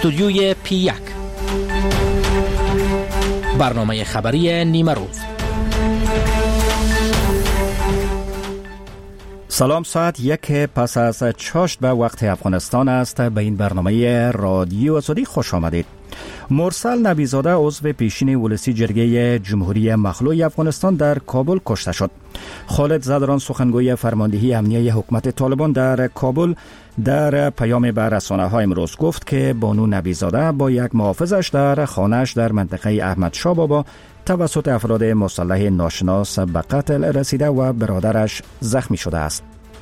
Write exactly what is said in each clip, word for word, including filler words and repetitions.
استودیوی پی یک، برنامه خبری نیمه روز. سلام، ساعت یک پس از چاشت به وقت افغانستان است. به این برنامه رادیو آزادی خوش آمدید. مرسل نبیزاده عضو پیشین ولسی جرگه جمهوری مخلوع افغانستان در کابل کشته شد. خالد زدران سخنگوی فرماندهی امنیه حکومت طالبان در کابل در پیام به رسانه‌ها امروز گفت که بانو نبیزاده با یک محافظش در خانه‌اش در منطقه احمدشاه بابا توسط افراد مسلح ناشناس به قتل رسیده و برادرش زخمی شده است.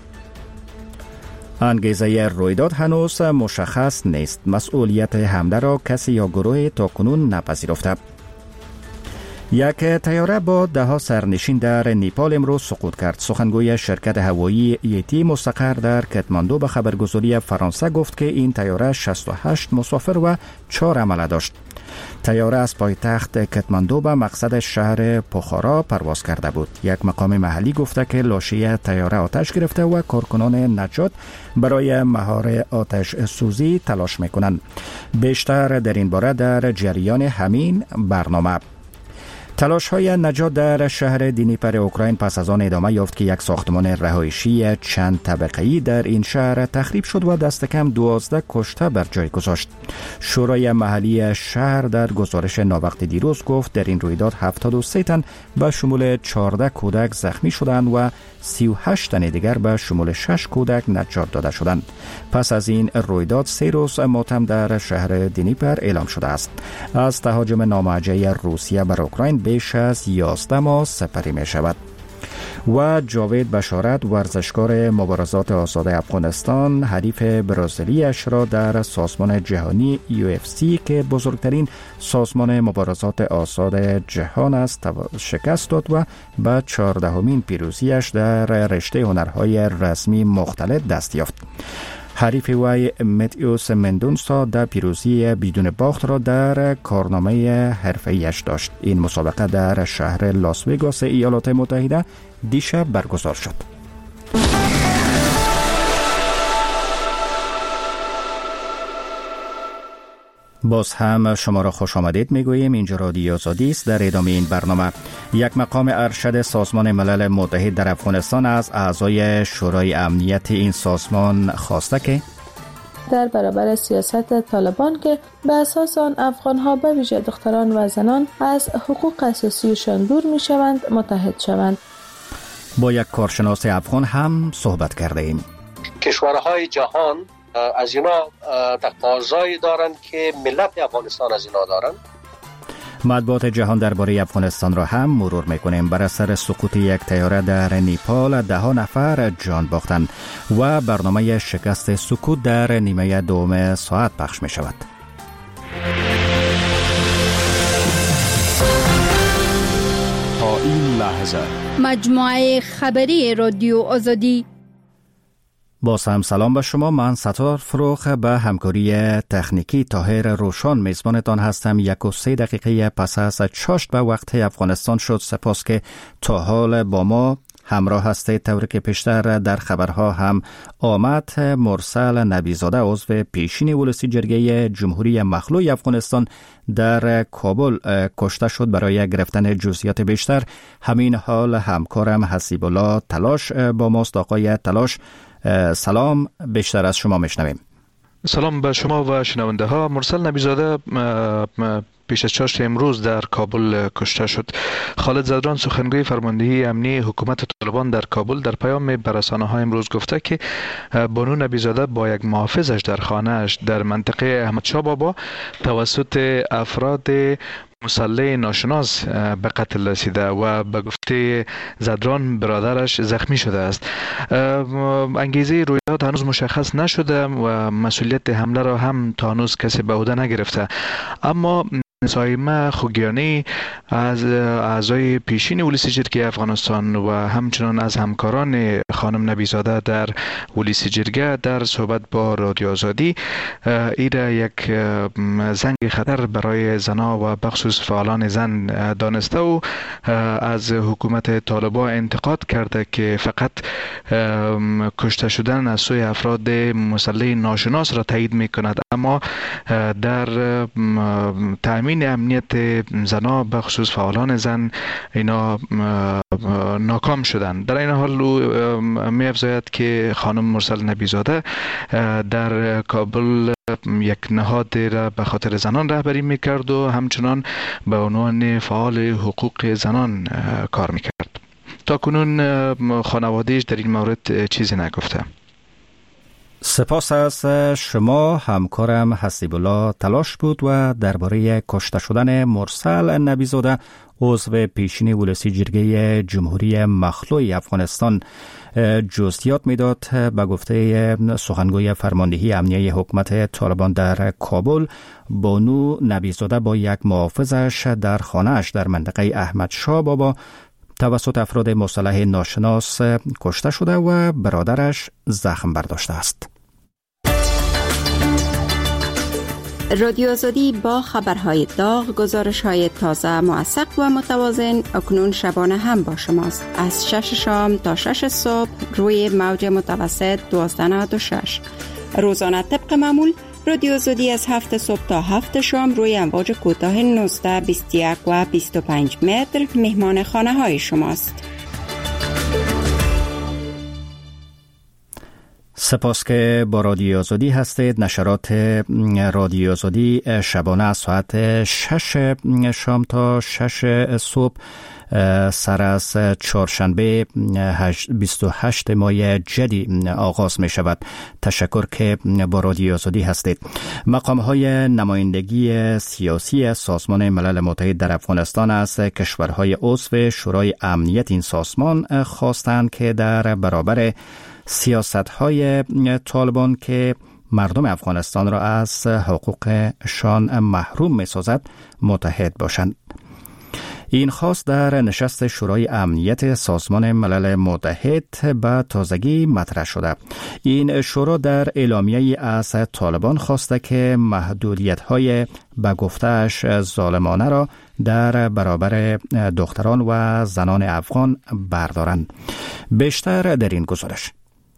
انگیزه رویداد هنوز مشخص نیست. مسئولیت حمله را کسی یا گروه تاکنون نپذیرفته. یک طیاره با ده ها سرنشین در نیپال امروز سقوط کرد. سخنگوی شرکت هوایی ایتی مستقر در کتماندو به خبرگزاری فرانسه گفت که این طیاره شصت و هشت مسافر و چهار حمله داشت. طیاره از پایتخت کتماندو به مقصد شهر پوخارا پرواز کرده بود. یک مقام محلی گفته که لاشه طیاره آتش گرفته و کارکنان نجات برای مهار آتش سوزی تلاش میکنند. بیشتر در این باره در جریان همین برنامه. تلاش های نجات در شهر دینیپر اوکراین پس از آن ادامه یافت که یک ساختمان رهایشی چند طبقه‌ای در این شهر تخریب شد و دست کم دوازده کشته بر جای گذاشت. شورای محلی شهر در گزارش ناوقت دیروز گفت در این رویداد هفتاد و سه تن به شمول چهارده کودک زخمی شدند و سی و هشت تن دیگر به شمول شش کودک نجات داده شدند. پس از این رویداد سه روز ماتم در شهر دینیپر اعلام شده است. از تهاجم ناموجه روسیه بر اوکراین بیش از یازده ماه سپری می شود. و جاوید بشارت ورزشکار مبارزات آزاد افغانستان حریف برازیلیش را در سازمان جهانی یو اف سی که بزرگترین سازمان مبارزات آزاد جهان است شکست داد و به چهاردهمین پیروزیش در رشته هنرهای رسمی مختلف دست یافت. حریف وی متیوس مندونسا در پیروزی بدون باخت را در کارنامه حرفه‌ایش داشت. این مسابقه در شهر لاس وگاس ایالات متحده دیشب برگزار شد. باز هم شما را خوش آمدید میگوییم. اینجا رادیو آزادی است. در ادامه این برنامه یک مقام ارشد سازمان ملل متحد در افغانستان از اعضای شورای امنیت این سازمان خواسته که در برابر سیاست طالبان که به اساس آن افغان‌ها به ویژه دختران و زنان از حقوق اساسیشان دور می‌شوند متحد شوند. با یک کارشناس افغان هم صحبت کرده ایم. کشورهای جهان از اینا تقاضایی دارند که ملت افغانستان از اینا دارند. مطبوعات جهان درباره افغانستان را هم مرور میکنیم. بر اثر سقوط یک طیاره در نیپال ده ها نفر جان باختند و برنامه شکست سکوت در نیمه دوم ساعت پخش می شود. تا این لحظه مجموعه خبری رادیو آزادی. باز هم سلام به شما. من ستار فروخ به همکاری تکنیکی طاهر روشان میزبانتان هستم. یک و سه دقیقه پس از چاشت به وقت افغانستان شد. سپاس که تا حال با ما همراه هستید. طوری که پیشتر در خبرها هم آمد، مرسل نبیزاده عضو پیشین ولسی جرگه جمهوری مخلوع افغانستان در کابل کشته شد. برای گرفتن جزئیات بیشتر همین حال همکارم حسیب الله تلاش با ماست. آقای تلاش سلام، بیشتر از شما میشنویم. سلام به شما و شنونده ها. مرسل نبیزاده پیش از چاشت امروز در کابل کشته شد. خالد زدران سخنگوی فرماندهی امنی حکومت طالبان در کابل در پیام به رسانه‌ها امروز گفته که بانو نبیزاده با یک محافظش در خانه‌اش در منطقه احمدشاه بابا توسط افراد مسلح ناشناس به قتل رسیده و به گفته زدران برادرش زخمی شده است. انگیزه رویداد هنوز مشخص نشده و مسئولیت حمله را هم تا هنوز کسی به عهده نگرفته. اما سایمه خوگیانی از اعضای پیشین ولسی جرگه افغانستان و همچنان از همکاران خانم نبیزاده در ولسی جرگه در صحبت با رادیو آزادی ایره یک زنگ خطر برای زنها و بخصوص فعالان زن دانسته و از حکومت طالبان انتقاد کرده که فقط کشته شدن از سوی افراد مسلح ناشناس را تایید می کند، اما در تأمین امنیت زنها بخصوص فعالان زن اینا ناکام شدند. در این حال می افزاید که خانم مرسل نبیزاده در کابل یک نهاد را به خاطر زنان رهبری میکرد و همچنان به عنوان فعال حقوق زنان کار میکرد. تا کنون خانوادهش در این مورد چیزی نگفته. سپاس از شما. همکارم حسیب الله تلاش بود و درباره کشته شدن مرسل نبیزاده عضو پیشین ولسی جرگه جمهوری مخلوع افغانستان جزئیات میداد. به گفته سخنگوی فرماندهی امنیه حکومت طالبان در کابل، بانو نبیزاده با یک محافظش در خانه‌اش در منطقه احمد شاه بابا توسط افراد مسلح ناشناس کشته شده و برادرش زخم برداشته است. رادیو آزادی با خبرهای داغ، گزارش‌های تازه، موثق و متوازن اکنون شبانه هم با شماست. از شش شام تا شش صبح روی موج متوسط دوازده نود و شش. روزانه طبق معمول رادیو آزادی از هفت صبح تا هفت شام روی امواج کوتاه نوزده، بیست و یک و بیست و پنج متر مهمان خانه های شماست. سپاس که با رادیو آزادی هستید. نشرات رادیو آزادی شبانه از ساعت شش شام تا شش صبح سر از چهارشنبه بیست و هشت ماه جدی آغاز می شود. تشکر که با رادیو آزادی هستید. مقام های نمایندگی سیاسی سازمان ملل متحد در افغانستان از کشورهای عضو شورای امنیت این سازمان خواستند که در برابر سیاست های طالبان که مردم افغانستان را از حقوقشان محروم می سازد متحد باشند. این خواست در نشست شورای امنیت سازمان ملل متحد به تازگی مطرح شده. این شورا در اعلامیه‌ای از طالبان خواسته که محدودیت‌های به گفته‌اش ظالمانه را در برابر دختران و زنان افغان بردارند. بیشتر در این گزارش.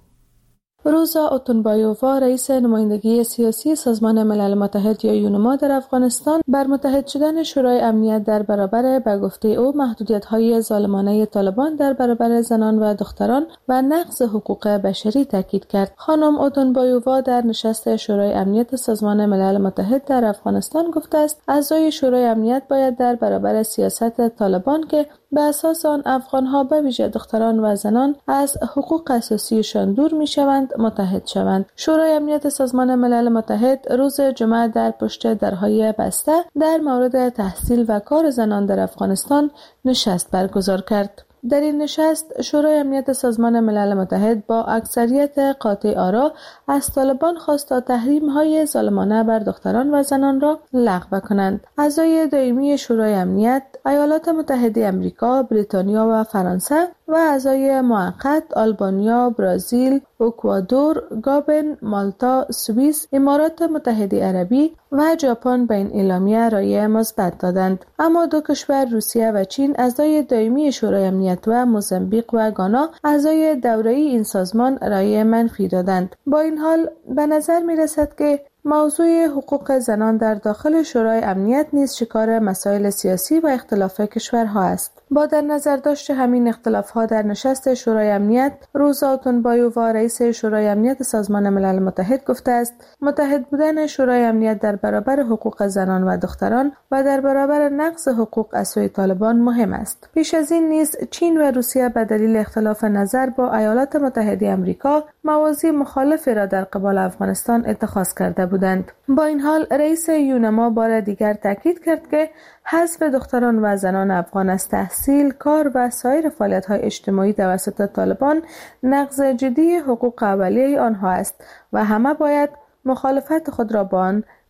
روزا اوتونبایووا، رئیس نمایندگی سیاسی سازمان ملل متحد یا یونما در افغانستان، بر متحد شدن شورای امنیت در برابر به گفته او محدودیت‌های ظالمانه طالبان در برابر زنان و دختران و نقض حقوق بشری تاکید کرد. خانم اوتونبایووا در نشست شورای امنیت سازمان ملل متحد در افغانستان گفته است اعضای شورای امنیت باید در برابر سیاست طالبان که به اساس آن افغان‌ها به ویژه دختران و زنان از حقوق اساسیشان دور می‌شوند متحد شوند. شورای امنیت سازمان ملل متحد روز جمعه در پشت درهای بسته در مورد تحصیل و کار زنان در افغانستان نشست برگزار کرد. در این نشست شورای امنیت سازمان ملل متحد با اکثریت قاطع آرا از طالبان خواست تا تحریم‌های ظالمانه بر دختران و زنان را لغو کنند. اعضای دائمی شورای امنیت، ایالات متحده آمریکا، بریتانیا و فرانسه و اعضای موقت آلبانیا، برزیل، اکوادور، گابن، مالتا، سوئیس، امارات متحده عربی و ژاپن به این اعلامیه رأی مثبت دادند. اما دو کشور روسیه و چین اعضای دائمی شورای امنیت و موزامبیق و گانا اعضای دوره‌ای این سازمان رأی منفی دادند. با این حال به نظر می رسد که موضوع حقوق زنان در داخل شورای امنیت نیز شکار مسائل سیاسی و اختلاف کشورها است. با در نظر داشت همین اختلافها در نشست شورای امنیت، روزا اوتونبایووا، رئیس شورای امنیت سازمان ملل متحد گفته است متحد بودن شورای امنیت در برابر حقوق زنان و دختران و در برابر نقض حقوق از سوی طالبان مهم است. پیش از این نیز چین و روسیه به دلیل اختلاف نظر با ایالات متحده آمریکا مواضع مخالفی را در قبال افغانستان اتخاذ کرده بودند. با این حال رئیس یونما بار دیگر تاکید کرد که حذف دختران و زنان افغان از تحصیل، کار و سایر فعالیت‌های اجتماعی توسط طالبان نقض جدی حقوق اولیه آنها است و همه باید مخالفت خود را با آن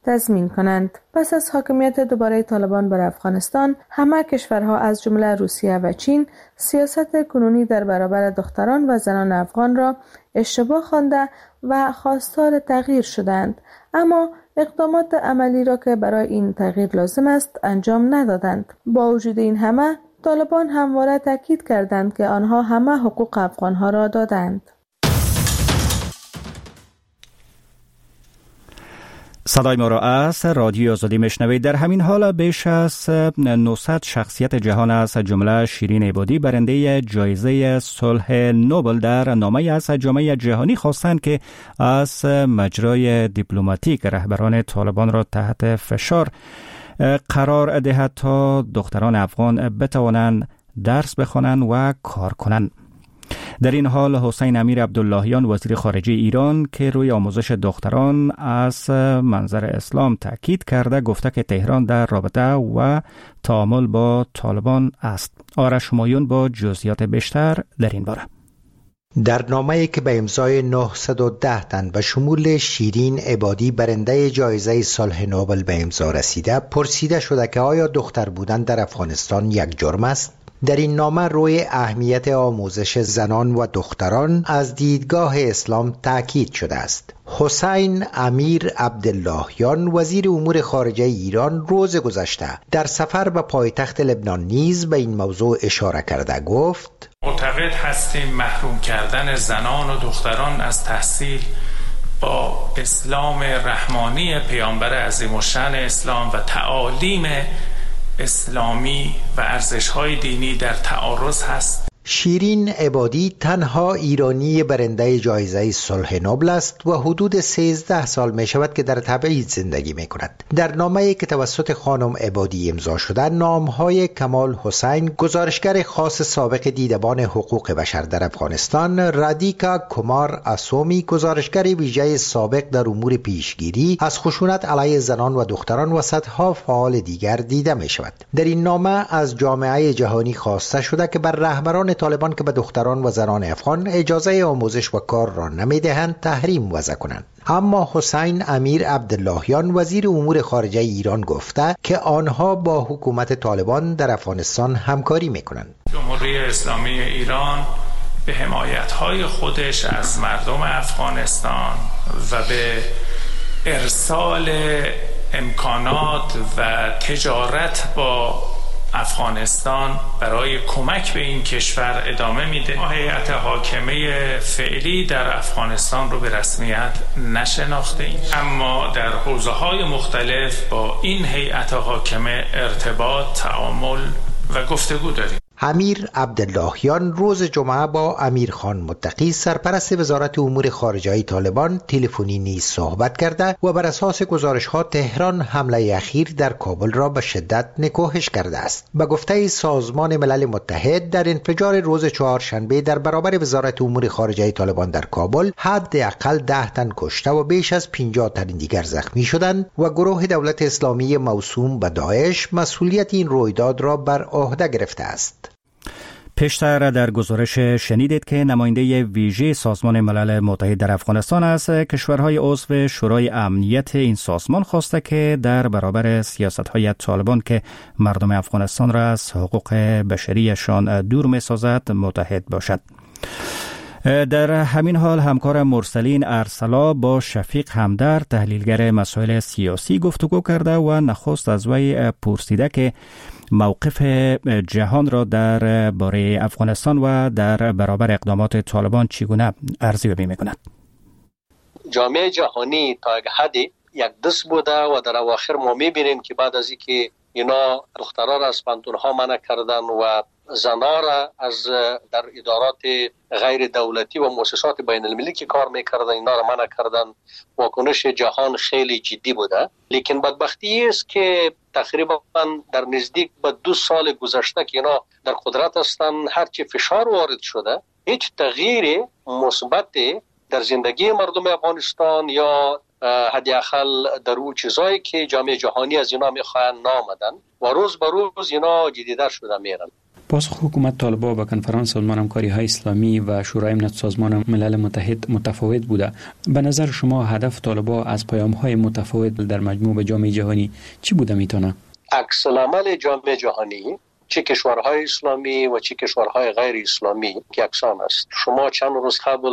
تضمین کنند. پس از حاکمیت دوباره طالبان بر افغانستان، همه کشورها از جمله روسیه و چین سیاست کنونی در برابر دختران و زنان افغان را اشتباه خوانده و خواستار تغییر شدند، اما اقدامات عملی را که برای این تغییر لازم است انجام ندادند. با وجود این همه، طالبان همواره تاکید کردند که آنها همه حقوق افغانها را دادند. صدای ما را از رادیو آزادی میشنوید. در همین حال بیش از نهصد شخصیت جهان از جمله شیرین عبادی برنده جایزه صلح نوبل در نامه از جامعه جهانی خواستند که از مجرای دیپلماتیک رهبران طالبان را تحت فشار قرار دهد تا دختران افغان بتوانند درس بخوانند و کار کنند. در این حال حسین امیر عبداللهیان وزیر خارجه ایران که روی آموزش دختران از منظر اسلام تاکید کرده گفته که تهران در رابطه و تعامل با طالبان است. آرش همایون با جزئیات بیشتر در این باره. در نامه‌ای که به امضای نهصد و ده تن به شمول شیرین عبادی برنده جایزه صلح نوبل به امضا رسیده، پرسیده شده که آیا دختر بودن در افغانستان یک جرم است؟ در این نامه روی اهمیت آموزش زنان و دختران از دیدگاه اسلام تاکید شده است. حسین امیر عبداللهیان وزیر امور خارجه ایران روز گذشته در سفر به پایتخت لبنان نیز به این موضوع اشاره کرده گفت: معتقد هستیم محروم کردن زنان و دختران از تحصیل با اسلام رحمانی پیامبر عظیم الشأن اسلام و تعالیم اسلامی و ارزش‌های دینی در تعارض هست. شیرین عبادی تنها ایرانی برنده جایزه صلح نوبل است و حدود سیزده سال می شود که در تبعید زندگی می کند. در نامه‌ای که توسط خانم عبادی امضا شده، نام‌های کمال حسین، گزارشگر خاص سابق دیدبان حقوق بشر در افغانستان، رادیکا کمار اسومی، گزارشگر ویژه سابق در امور پیشگیری از خشونت علیه زنان و دختران و صدها فعال دیگر دیده می شود. در این نامه از جامعه جهانی خواسته شده که بر رهبران طالبان که به دختران و زنان افغان اجازه آموزش و کار را نمیدهند تحریم وضع کنند. اما حسین امیر عبداللهیان وزیر امور خارجه ایران گفته که آنها با حکومت طالبان در افغانستان همکاری میکنند. جمهوری اسلامی ایران به حمایت‌های خودش از مردم افغانستان و به ارسال امکانات و تجارت با افغانستان برای کمک به این کشور ادامه میده. ما هیئت حاکمه فعلی در افغانستان رو به رسمیت نشناخته ایم، اما در حوزه‌های مختلف با این هیئت حاکمه ارتباط، تعامل و گفتگو داریم. امیر عبداللهیان روز جمعه با امیر خان متقی سرپرست وزارت امور خارجه طالبان تلفنی نیز صحبت کرده و بر اساس گزارش‌ها تهران حمله اخیر در کابل را به شدت نکوهش کرده است. به گفته سازمان ملل متحد، در انفجار روز چهارشنبه در برابر وزارت امور خارجه طالبان در کابل حداقل ده تن کشته و بیش از پنجاه تن دیگر زخمی شدند و گروه دولت اسلامی موسوم به داعش مسئولیت این رویداد را بر عهده گرفته است. پیشتر در گزارش شنیدید که نماینده ویژه سازمان ملل متحد در افغانستان از کشورهای عضو شورای امنیت این سازمان خواسته که در برابر سیاست‌های طالبان که مردم افغانستان را از حقوق بشریشان دور می‌سازد متحد باشد. در همین حال همکار مرسلین ارسلا با شفیق همدرد تحلیلگر مسائل سیاسی گفتگو کرده و نخست از وی پرسیده که موقف جهان را در باره افغانستان و در برابر اقدامات طالبان چگونه ارزیابی می‌کند. جامعه جهانی تا یک حدی یک دست بوده و در اواخر ما می‌بینیم که بعد از اینکه اینا دخترها را از پانتون‌ها منع کردن و زنها را از در ادارات غیر دولتی و مؤسسات بین المللی که کار میکردن اینا را منع کردن، واکنش جهان خیلی جدی بوده. لیکن بدبختی است که تقریبا در نزدیک به دو سال گذشته که اینا در قدرت هستن، هرچی فشار وارد شده هیچ تغییر مثبت در زندگی مردم افغانستان یا حداقل در اون چیزایی که جامعه جهانی از اینا میخواهند نامدن و روز به روز اینا جدیدتر شده میرن. پاسخ حکومت طالبان به کنفرانس سازمان همکاری های اسلامی و شورای امنیت سازمان ملل متحد متفاوت بوده. به نظر شما هدف طالبان از پیام های متفاوت در مجموع به جامعه جهانی چی بوده میتونه؟ عکس العمل جامعه جهانی، چه کشورهای اسلامی و چه کشورهای غیر اسلامی که یکسان است. شما چند روز قبل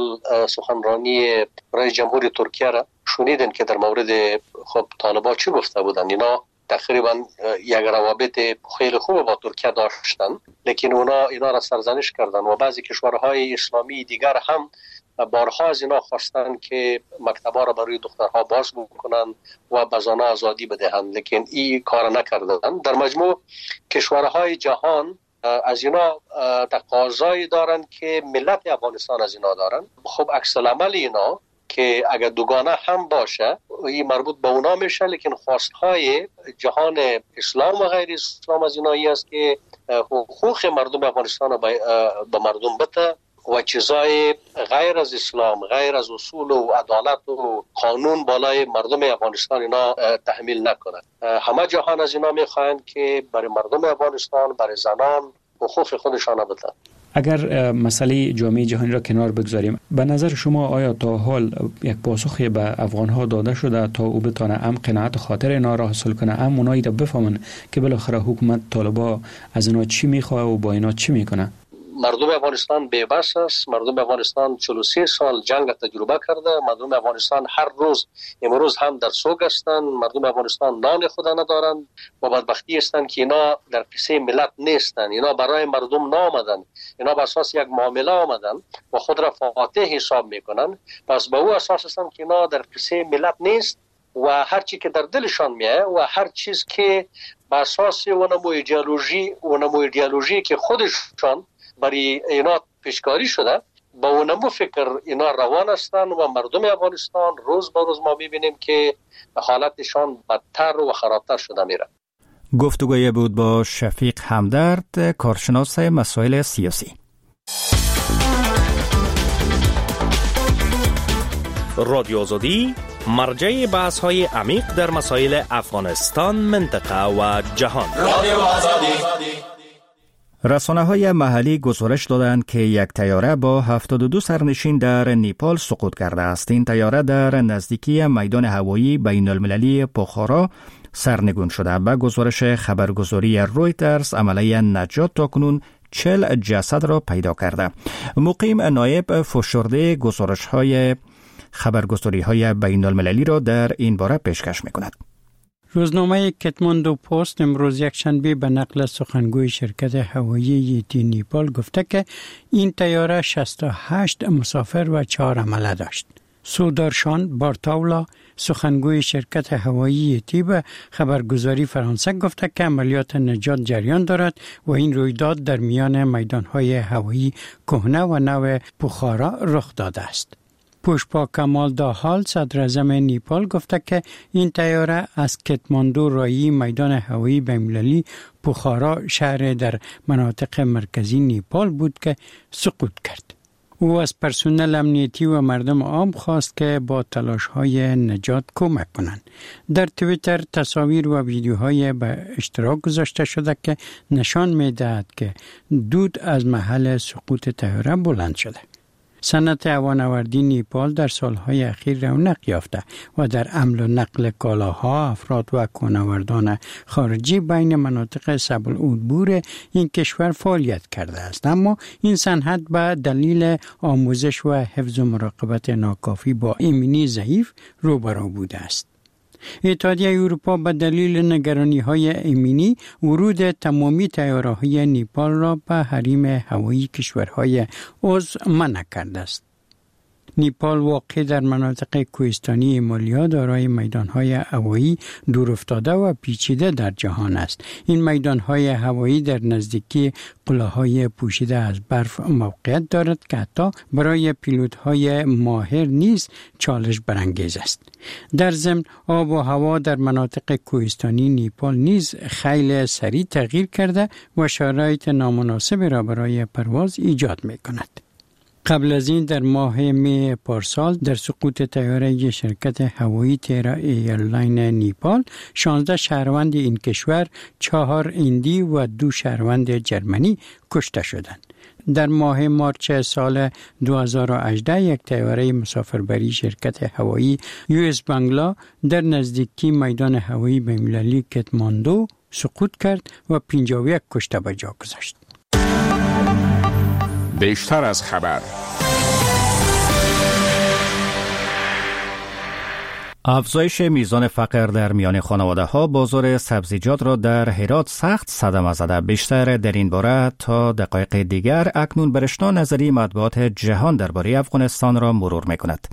سخنرانی رئیس جمهور ترکیه را شنیدین که در مورد خب طالبان چی گفته بودن. اینا تقریبا یک روابط خیلی خوب با ترکیه داشتن، لیکن اونا اینا را سرزنش کردن و بعضی کشورهای اسلامی دیگر هم بارها از اینا خواستن که مکتبا را برای دخترها باز بکنن و به زنها آزادی بدهند، لیکن این کار نکردن. در مجموع کشورهای جهان از اینا تقاضایی دارن که ملت افغانستان از اینا دارن. خب عکس العمل اینا که اگر دوگانه هم باشه این مربوط به اونا میشه، لیکن خواستهای جهان اسلام و غیر اسلام از اینایی است که حقوق مردم افغانستان به مردم بده و چیزای غیر از اسلام، غیر از اصول و عدالت و قانون بالای مردم افغانستان اینا تحمیل نکنه. همه جهان از اینا میخواهند که برای مردم افغانستان، برای زنان حقوق خودشان بدن. اگر مسئله جامعه جهانی را کنار بگذاریم، به نظر شما آیا تا حال یک پاسخی به افغانها داده شده تا او بتانه ام قناعت خاطر اینا را حاصل کنه، ام اونایی را بفهمن که بالاخره حکومت طالبان از اینا چی میخواه و با اینا چی میکنه؟ مردم افغانستان بی‌بس است. مردم افغانستان چهل و سه سال جنگ تجربه کرده. مردم افغانستان هر روز امروز هم در سوگ هستند. مردم افغانستان نان خود ندارند و بدبختی هستند که اینا در قصه ملت نیستند. اینا برای مردم نامدن، اینا بر اساس یک معامله آمدن و خود را فاتح حساب میکنن. پس به او اساس هستند که اینا در قصه ملت نیست و هر چی که در دلشان میاد و هر چیز که بر اساس اونمو ایدئولوژی اونمو ایدئولوژی که خودشان برای اینا پیشکاری شده با اونمو فکر اینا روان هستن و مردم افغانستان روز به روز ما میبینیم که حالتشان بدتر و خرابتر شده میره. گفتگوی بود با شفیق همدرد، کارشناس مسائل سیاسی. رادیو آزادی مرجع بحث های عمیق در مسائل افغانستان، منطقه و جهان. رادیو آزادی. رسانه‌های محلی گزارش دادند که یک طیاره با هفتاد و دو سرنشین در نیپال سقوط کرده است. این طیاره در نزدیکی میدان هوایی بین المللی بخارا سرنگون شده. با گزارش خبرگزاری رویترز، عملیه نجات تاکنون چهل جسد را پیدا کرده. مقیم نایب فشرده گزارش‌های خبرگزاری‌های بین المللی را در این باره پیشکش می‌کند. روزنامه کتماندو پست امروز یک شنبه به نقل سخنگوی شرکت هوایی یتی نیپال گفته که این طیاره شصت و هشت مسافر و چهار حمله داشت. سودارشان بارتاولا سخنگوی شرکت هوایی یتی به خبرگزاری فرانسه گفته که عملیات نجات جریان دارد و این رویداد در میان میدانهای هوایی کهنه و نو بخارا رخ داده است. پوشپا کمال داحال صدر اعظم نیپال گفته که این طیاره از کتماندو رایی میدان هوایی بین‌المللی بخارا شهر در مناطق مرکزی نیپال بود که سقوط کرد. او از پرسنل امنیتی و مردم عام خواست که با تلاش‌های نجات کمک کنند. در توییتر تصاویر و ویدیوهای به اشتراک گذاشته شده که نشان می‌دهد که دود از محل سقوط طیاره بلند شده. صنعت هوانوردی نیپال در سالهای اخیر رونق یافته و در حمل و نقل کالاها، افراد و کوهنوردان خارجی بین مناطق سبل‌العبور این کشور فعالیت کرده است. اما این صنعت به دلیل آموزش و حفظ و مراقبت ناکافی با ایمنی ضعیف روبرو بوده است. اتحادیه اروپا به دلیل نگرانی‌های ایمنی ورود تمامی طیاره‌های نیپال را به حریم هوایی کشورهای عضو منع کرده است. نیپال واقع در مناطق کوهستانی هیمالیا دارای میدان‌های هوایی دورافتاده و پیچیده در جهان است. این میدان‌های هوایی در نزدیکی قله‌های پوشیده از برف موقعیت دارد که حتی برای پیلوت‌های ماهر نیز چالش برانگیز است. در ضمن آب و هوا در مناطق کوهستانی نیپال نیز خیلی سریع تغییر کرده و شرایط نامناسب را برای پرواز ایجاد می‌کند. قبل از این در ماه می پارسال در سقوط طیاره شرکت هوایی تیرا ایرلاین نیپال شانزده شهروند این کشور، چهار هندی و دو شهروند جرمنی کشته شدند. در ماه مارچ سال دو هزار و هجده یک طیاره مسافربری شرکت هوایی یو اس بنگلا در نزدیکی میدان هوایی بین‌المللی کتماندو سقوط کرد و پنجاه و یک کشته به جا گذاشت. بیشتر از خبر. افزایش میزان فقر در میان خانواده ها بازار سبزیجات را در هرات سخت صدمه زده. بیشتر در این باره تا دقایق دیگر اکنون برشنا نظری مطبوعات جهان درباره افغانستان را مرور میکند.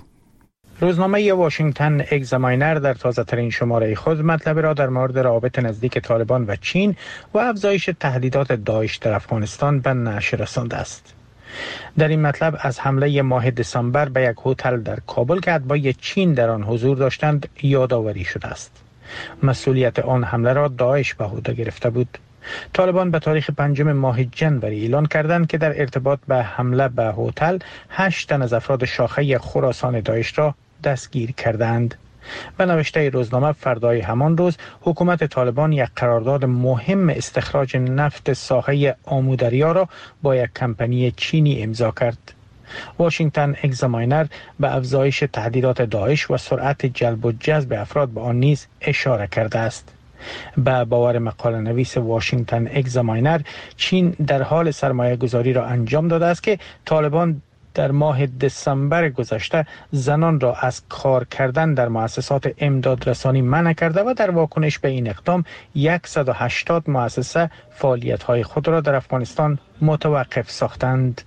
روزنامه واشنگتن اگزاماینر در تازه ترین شماره خود مطلب را در مورد روابط نزدیک طالبان و چین و افزایش تهدیدات داعش در افغانستان به نشر رسانده است. در این مطلب از حمله ماه دسامبر به یک هتل در کابل که اتباع چین در آن حضور داشتند یادآوری شده است. مسئولیت آن حمله را داعش به عهده گرفته بود. طالبان به تاریخ پنجم ماه جنوری اعلان کردند که در ارتباط به حمله به هتل هشت تن از افراد شاخه خراسان داعش را دستگیر کردند. به نوشته روزنامه فردای همان روز حکومت طالبان یک قرارداد مهم استخراج نفت ساحه آمودریا را با یک کمپانی چینی امضا کرد. واشنگتن اگزاماینر به افزایش تهدیدات داعش و سرعت جلب و جذب افراد به آن نیز اشاره کرده است. به باور مقاله نویس واشنگتن اگزاماینر، چین در حال سرمایه گذاری را انجام داده است که طالبان در ماه دسامبر گذشته زنان را از کار کردن در مؤسسات امدادرسانی منع کرده و در واکنش به این اقدام صد و هشتاد مؤسسه فعالیت‌های خود را در افغانستان متوقف ساختند.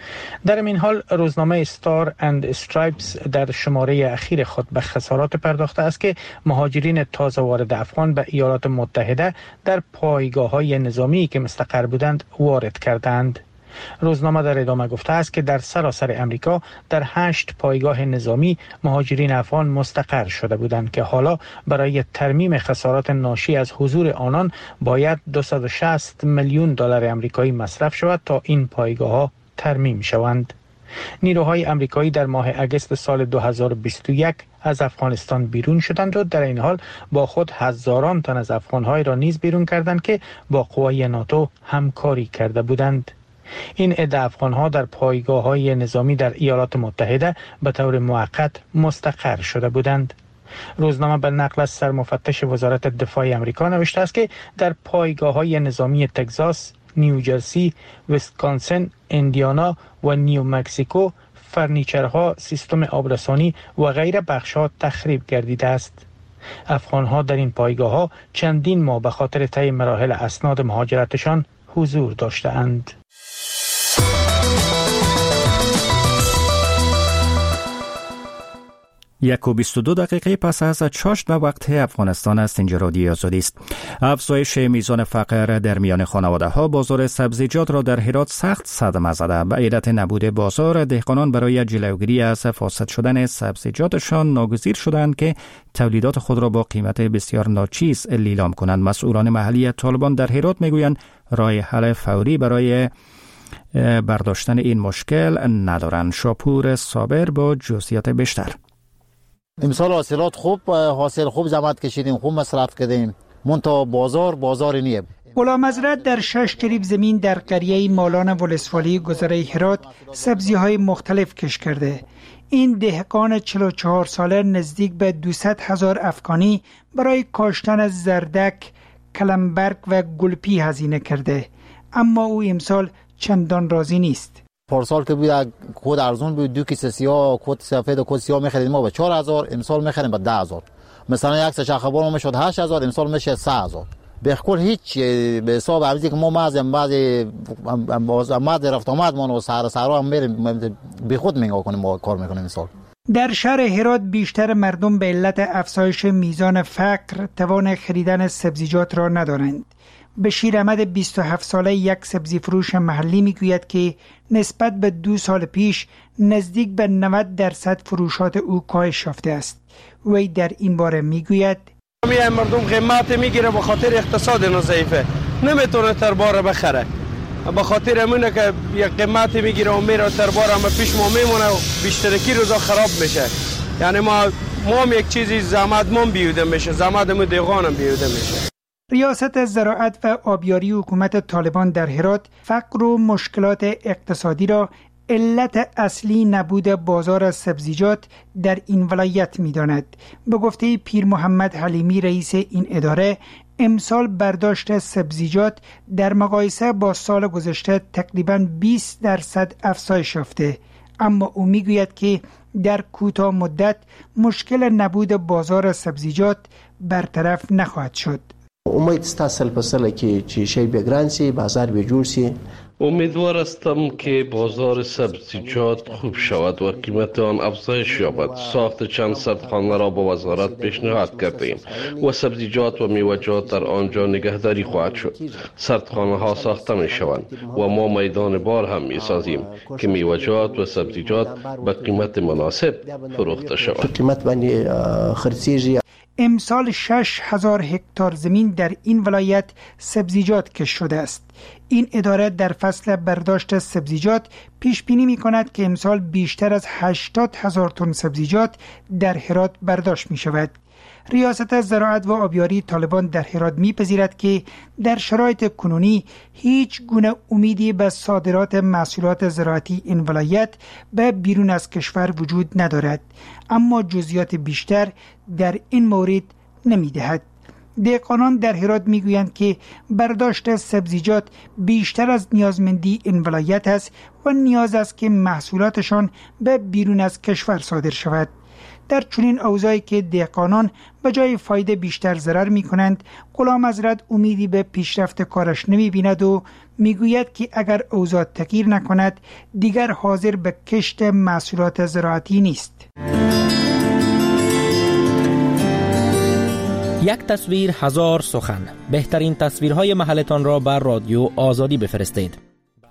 در این حال روزنامه استار اند استرایپس در شماره اخیر خود به خسارات پرداخته است که مهاجرین تازه وارد افغان به ایالات متحده در پایگاه‌های نظامی که مستقر بودند وارد کردند. روزنامه در ادامه گفته است که در سراسر امریکا در هشت پایگاه نظامی مهاجرین افغان مستقر شده بودند که حالا برای ترمیم خسارات ناشی از حضور آنان باید دویست و شصت میلیون دلار آمریکایی مصرف شود تا این پایگاه‌ها ترمیم شوند. نیروهای آمریکایی در ماه اگست سال دو هزار و بیست و یک از افغانستان بیرون شدند و در این حال با خود هزاران تن از افغان‌های را نیز بیرون کردند که با قوای ناتو همکاری کرده بودند. این عده افغان‌ها در پایگاه‌های نظامی در ایالات متحده به طور موقت مستقر شده بودند. روزنامه به نقل از سرمفتش وزارت دفاع آمریکا نوشته است که در پایگاه‌های نظامی تگزاس، نیوجرسی، ویسکانسن، ایندیانا و نیو مکزیکو فرنیچرها، سیستم آبرسانی و غیره بخش‌ها تخریب گردیده است. افغان‌ها در این پایگاه‌ها چندین ماه به خاطر طی مراحل اسناد مهاجرتشان حضور داشته‌اند. یک و بیست و دو دقیقه پس از چاشت به وقت افغانستان است. اینجا رادیو آزادی است. افزایش میزان فقر در میان خانواده ها بازار سبزیجات را در هرات سخت صدمه زده. به علت نبود بازار، دهقانان برای جلوگیری از فاسد شدن سبزیجاتشان ناگزیر شدند که تولیدات خود را با قیمت بسیار ناچیز لیلام کنند. مسئولان محلی طالبان در هرات میگویند راه حل فوری برای برداشتن این مشکل ندارند. شاپور صابر با جزئیات بیشتر. امسال حاصلات خوب حاصل خوب زحمت کشیدیم، خوب مصرف کردیم، منتها بازار بازار نیه. غلام حضرت در شش کریب زمین در قریه مالان ولسوالی گذره هرات سبزی های مختلف کش کرده. این دهقان چهل و چهار ساله نزدیک به دویست هزار افغانی برای کاشتن از زردک، کلمبرگ و گلپی هزینه کرده، اما او امسال چندان راضی نیست. پارسال که بود کود ارزون بود، دو کیسه سیاه کود سفید و کود سیاه می‌خریدیم ما به چهار هزار، امسال می‌خریم به ده هزار. مثلا یک سه خبر ما میشد هشت هزار، امسال میشه سه هزار. به کل هیچ به حساب ارزی که ما مازم بعضی ماز رفت آمد ما و سر سرا هم میریم به خود نگاه کنیم ما کار میکنیم. امسال در شهر هرات بیشتر مردم به علت افزایش میزان فقر توان خریدن سبزیجات را ندارند. بشیر احمد بیست و هفت ساله یک سبزی فروش محلی میگوید که نسبت به دو سال پیش نزدیک به نود درصد فروشات او کاهش یافته است. وی در این باره میگوید میای مردم قیمت میگیره به خاطر اقتصاد ضعیفه، نمیتونه تر باره بخره. به خاطر امونه که یک قیمت میگیره و میره تر بار اما پیش ما میمونه و بیشترکی روزا خراب میشه. یعنی ما ما هم یک چیزی زحمت من بیوده میشه، زحمت مو دیغانم بیوده میشه. ریاست زراعت و آبیاری حکومت طالبان در هرات فقر و مشکلات اقتصادی را علت اصلی نبود بازار سبزیجات در این ولایت می‌داند. به گفته پیر محمد حلیمی رئیس این اداره، امسال برداشت سبزیجات در مقایسه با سال گذشته تقریباً بیست درصد افزایش یافته، اما او میگوید که در کوتاه مدت مشکل نبود بازار سبزیجات برطرف نخواهد شد. امید است سال به سال که چیزی بگران سی، بازار بجور سی. امیدوار هستم که بازار سبزیجات خوب شود و قیمت آن افزایش یابد. ساخت چند سردخانه را با وزارت پیشنهاد کردیم و سبزیجات و میوه‌جات در آنجا نگهداری خواهد شد. سردخانه ها ساخته می شوند و ما میدان بار هم می سازیم که میوه‌جات و سبزیجات به قیمت مناسب فروخته شود. قیمت بنی خرسیجی. امسال شش هزار هکتار زمین در این ولایت سبزیجات کشت شده است. این اداره در فصل برداشت سبزیجات پیش بینی می کند که امسال بیشتر از هشتاد هزار تن سبزیجات در هرات برداشت می شود. ریاست زراعت و آبیاری طالبان در هرات می‌پذیرد که در شرایط کنونی هیچ گونه امیدی به صادرات محصولات زراعتی این ولایت به بیرون از کشور وجود ندارد، اما جزئیات بیشتر در این مورد نمی‌دهد. دهقانان در هرات میگویند که برداشت سبزیجات بیشتر از نیازمندی این ولایت است و نیاز است که محصولاتشان به بیرون از کشور صادر شود. در چنین اوضاعی که دهقانان به جای فایده بیشتر ضرر می کنند، غلام حضرت امیدی به پیشرفت کارش نمی بیند و می گوید که اگر اوضاع تغییر نکند دیگر حاضر به کشت محصولات زراعتی نیست. یک تصویر هزار سخن. بهترین تصویرهای محلتان را بر رادیو آزادی بفرستید.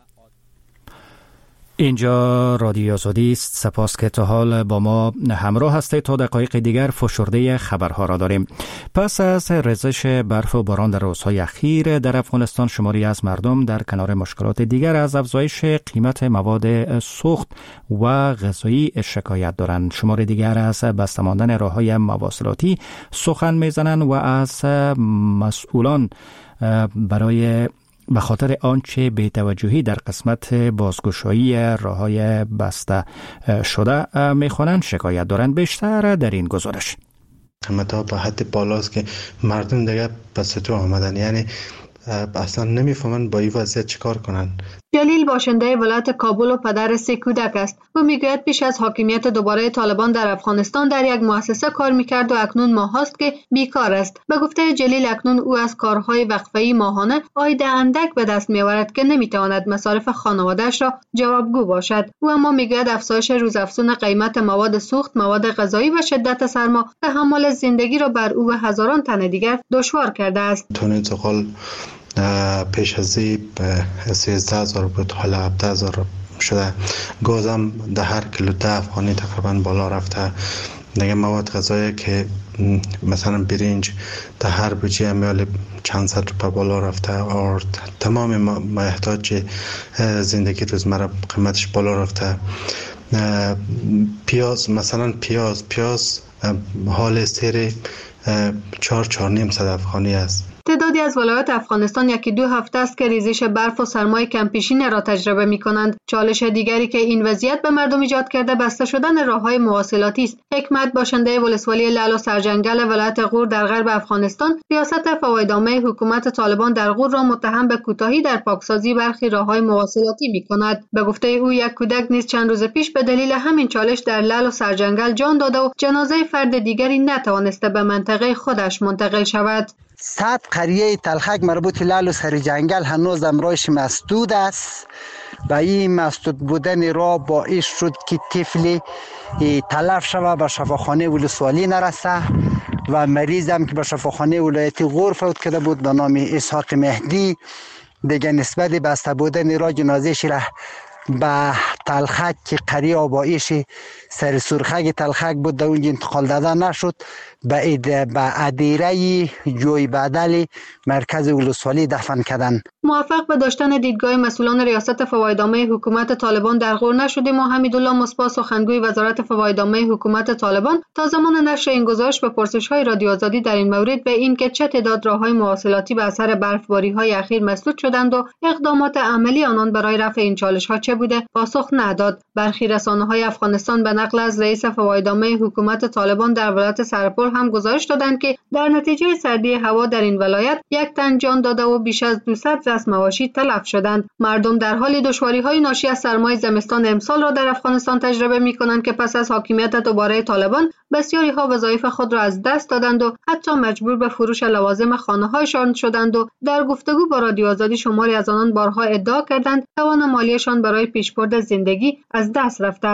اینجا رادیو آزادی است. سپاس که تا حال با ما همراه هستید. تا دقایق دیگر فشرده خبرها را داریم. پس از ریزش برف و باران در روزهای اخیر در افغانستان، شماری از مردم در کنار مشکلات دیگر از افزایش قیمت مواد سوخت و غذایی شکایت دارند. شماری دیگر از بسته ماندن راه‌های مواصلاتی سخن میزنند و از مسئولان برای به خاطر آنچه بی‌توجهی در قسمت بازگشایی راه‌های بسته شده می‌خوانند شکایت دارند. بیشتر در این گزارش. قیمت‌ها به حد بالاست که مردم دیگه پس تو آمدن، یعنی اصلا نمی‌فهمن با این وضعیت چیکار کنن. جلیل باشنده ولایت کابل و پدر سه کودک است. او میگوید پیش از حاکمیت دوباره طالبان در افغانستان در یک مؤسسه کار میکرد و اکنون ماهاست که بیکار است. به گفته جلیل اکنون او از کارهای وقفه‌ای ماهانه عاید اندک به دست میآورد که نمیتواند مصارف خانواده‌اش را جوابگو باشد. او اما میگوید افزایش روزافزون قیمت مواد سوخت، مواد غذایی و شدت سرما تحمل زندگی را بر او و هزاران تن دیگر دشوار کرده است. تون انتقال پیش از این سیزده هزار بود، حالا هفده هزار شده. گازم در هر کیلو ده افغانی تقریبا بالا رفته. دیگه مواد غذایی که مثلا برنج در هر بوجه امیال چند صد روپه بالا رفته و تمام محتاج زندگی روزمره قیمتش بالا رفته. پیاز مثلا پیاز پیاز حال سیر چهار چهار نیم صد افغانی است. تعدادی از ولایات افغانستان یکی دو هفته است که ریزش برف و سرمای کمپیشین را تجربه می کنند. چالش دیگری که این وضعیت به مردم ایجاد کرده بسته شدن راههای مواصلاتی است. حکمت باشنده ولسوالی لعل و سرجنگل ولایت غور در غرب افغانستان، ریاست فوایدنامه حکومت طالبان در غور را متهم به کوتاهی در پاکسازی برخی راههای مواصلاتی می کند. به گفته او یک کودک نیز چند روز پیش به دلیل همین چالش در لعل و سرجنگل جان داده و جنازه فرد دیگری نتوانسته به منطقه خودش منتقل شود. صد قریه تلخک مربوط لعل و سرجنگل هنوز امرایش مسدود است و این مسدود بودن را باعث شد که طفلی تلف شود، به شفاخانه ولسوالی نرسه و مریض هم که به شفاخانه ولایت غور فوت کرده بود به نام اسحاق مهدی دیگه نسبت بسته بودن را جنازه‌اش را به تلخک که قری آبایش سر سرخک تلخک بود در اونجا انتقال داده نشد به به ادیره جوی بدل مرکز ولسوالی دفن کردن. موافق به داشتن دیدگاه مسئولان ریاست فوایدنامه حکومت طالبان در غور نشدیم و حمیدالله مصباح سخنگوی وزارت فوایدنامه حکومت طالبان تا زمان نشر این گزارش به پرسش‌های رادیو آزادی در این مورد به این که چه تعداد راه‌های مواصلاتی به اثر برفباری‌های اخیر مسدود شدند و اقدامات عملی آنان برای رفع این چالش‌ها چه بوده پاسخ نداد. برخی رسانه‌های افغانستان به نقل از رئیس فوایدنامه حکومت طالبان در ولایت سرپل هم گزارش دادند که در نتیجه سردی هوا در این ولایت یک تن جان داده و بیش از دویست رأس مواشی تلف شدند. مردم در حال دشواری‌های ناشی از سرمای زمستان امسال را در افغانستان تجربه می‌کنند که پس از حاکمیت دوباره طالبان بسیاری ها وظایف خود را از دست دادند و حتی مجبور به فروش لوازم خانه‌هایشان شدند و در گفتگو با رادیو آزادی شماری از آنان بارها ادعا کردند توان مالیشان برای پیشبرد زندگی از دست رفته.